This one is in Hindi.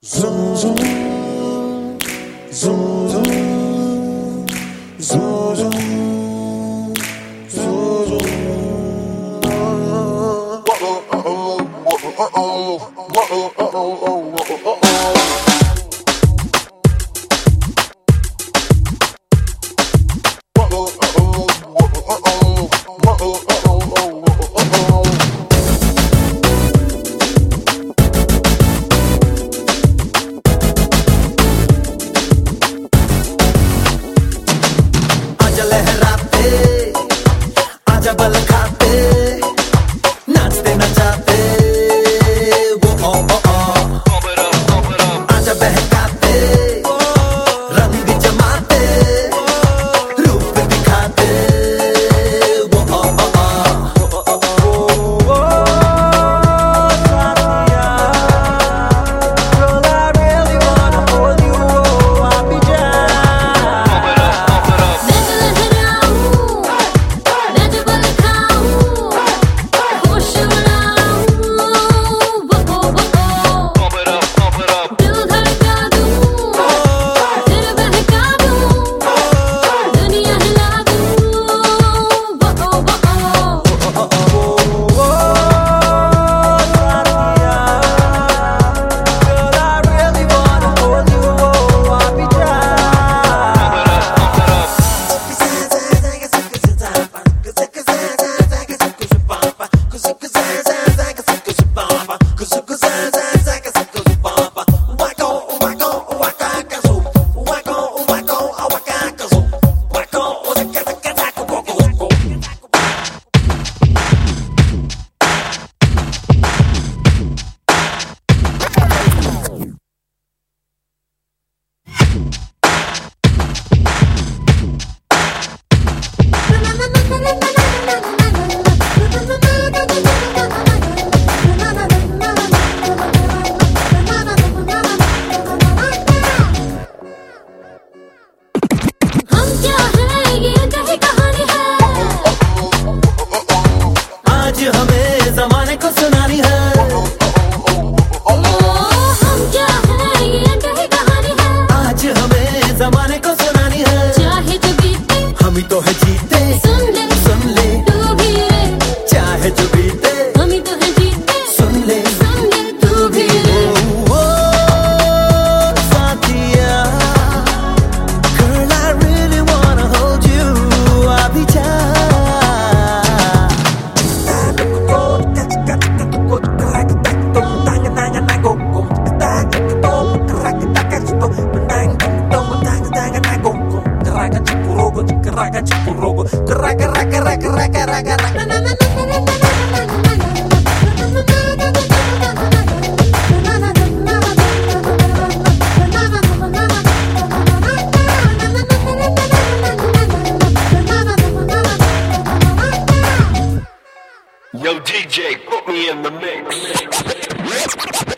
Zoom, zoom, zoom, zoom, zoom, zoom, zoom, zoom. आजा बल खाते नाचते नचाते वो ओ ओ ओ आजा बहकाते रंग जमाते रूप दिखाते वो ओ ओ ओ साथिया girl I really wanna hold you I'll be हमें ज़माने को सुनानी है हम क्या है ये कही कहानी है आज हमें ज़माने को सुनानी है चाहे जो बीते हम ही तो है जीते सुन ले तू भी रे चाहे जो बीते हम ही तो है जीते सुन ले तू भी रे ओ साथिया girl I really wanna hold you I'll be Yo, DJ, put me in the mix.